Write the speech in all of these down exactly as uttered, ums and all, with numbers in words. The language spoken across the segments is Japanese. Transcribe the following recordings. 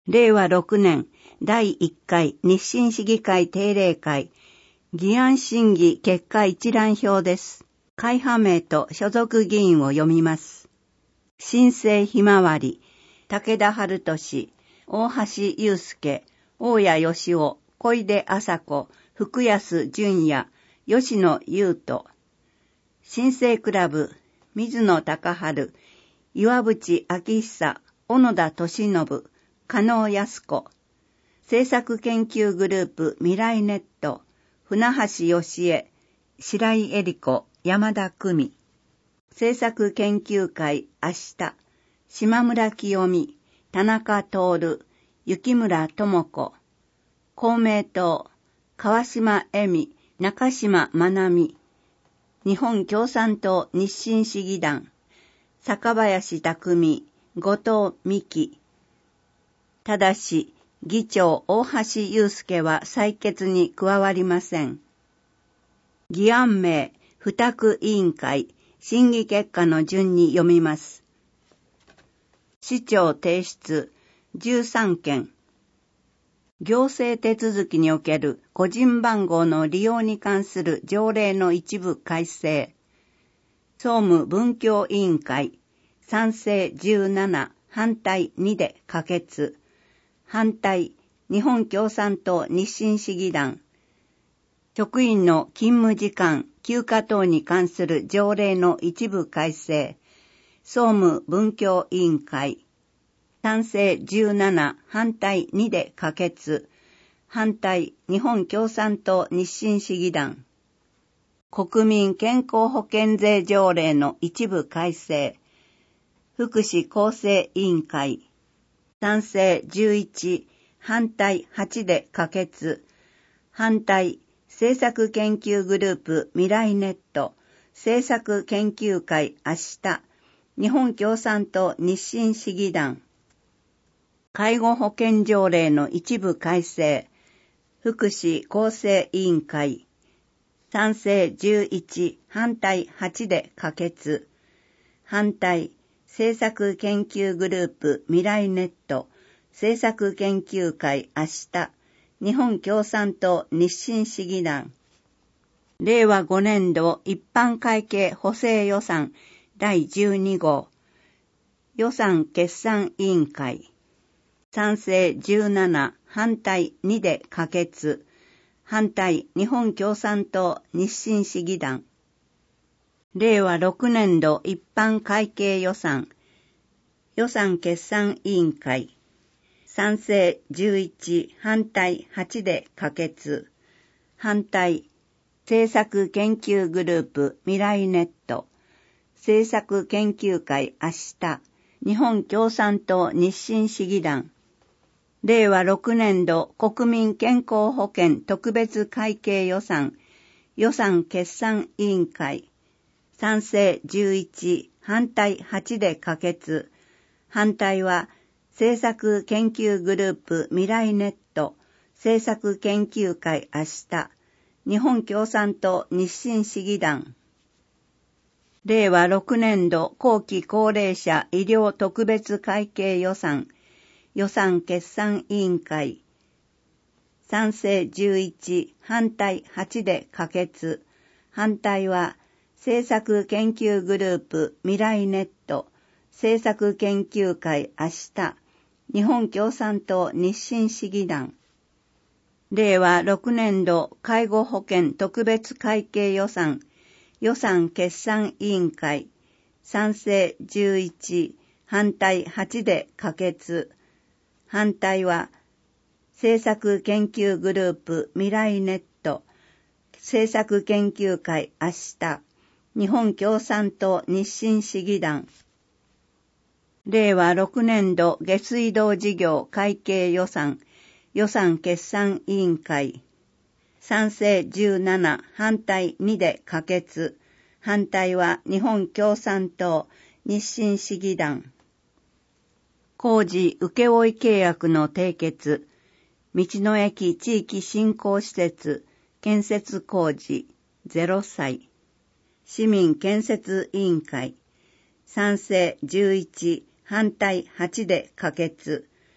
れいわろくねんだいいっかい日清市議会定例会議案審議結果一覧表です。会派名と所属議員を読みます。新生ひまわり、武田春俊、大橋祐介、大谷義夫、小出麻子、福安淳也、吉野優斗。新生クラブ、水野隆春、岩渕明久、小野田俊信、加納靖子。政策研究グループ未来ネット、船橋義恵、白井恵理子、山田久美。政策研究会明日、島村清美、田中徹、雪村智子。公明党、川島恵美、中島真美。日本共産党日清市議団、坂林匠、後藤美希。ただし、議長大橋祐介は採決に加わりません。議案名、付託委員会、審議結果の順に読みます。市長提出じゅうさんけん。行政手続きにおける個人番号の利用に関する条例の一部改正。総務文教委員会、賛成じゅうなな、反対にで可決。反対、日本共産党日清市議団。職員の勤務時間、休暇等に関する条例の一部改正。総務文教委員会。賛成じゅうなな、反対にで可決。反対、日本共産党日清市議団。国民健康保険税条例の一部改正。福祉厚生委員会。賛成じゅういち、反対はちで可決。反対、政策研究グループ未来ネット、政策研究会明日、日本共産党日清市議団。介護保険条例の一部改正。福祉厚生委員会。賛成じゅういち、反対はちで可決。反対、政策研究グループ未来ネット、政策研究会明日、日本共産党日清市議団。れいわごねんど一般会計補正予算だいじゅうに号。予算決算委員会。賛成じゅうなな、反対にで可決。反対、日本共産党日清市議団。れいわろくねんど一般会計予算。予算決算委員会。賛成じゅういち、反対はちで可決。反対、政策研究グループ未来ネット、政策研究会明日、日本共産党日清市議団。れいわろくねんど国民健康保険特別会計予算、予算決算委員会。賛成じゅういち、反対はちで可決。反対は、政策研究グループ未来ネット、政策研究会明日、日本共産党日清市議団。れいわろくねんど後期高齢者医療特別会計予算、予算決算委員会。賛成じゅういち、反対はちで可決。反対は、政策研究グループ未来ネット、政策研究会明日、日本共産党日清市議団。れいわろくねんど介護保険特別会計予算、予算決算委員会。賛成じゅういち、反対はちで可決。反対は、政策研究グループ未来ネット、政策研究会明日、日本共産党日清市議団。れいわろくねんど下水道事業会計予算、予算決算委員会。賛成じゅうなな、反対にで可決。反対は日本共産党日清市議団。工事請負契約の締結、道の駅地域振興施設建設工事ゼロさい。市民建設委員会。賛成じゅういち、反対はちで可決。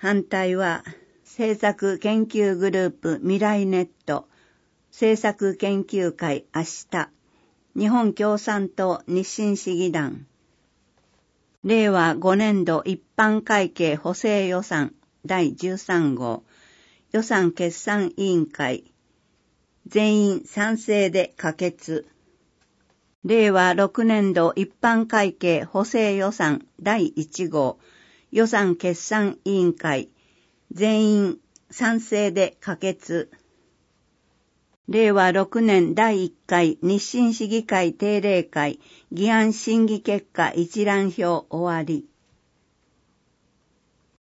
反対は、政策研究グループ未来ネット、政策研究会明日、日本共産党日進市議団、れいわごねんど一般会計補正予算だいじゅうさん号、予算決算委員会、全員賛成で可決。れいわろくねんど一般会計補正予算だいいち号、予算決算委員会、全員賛成で可決。れいわろくねんだいいっかい日進市議会定例会議案審議結果一覧表終わり。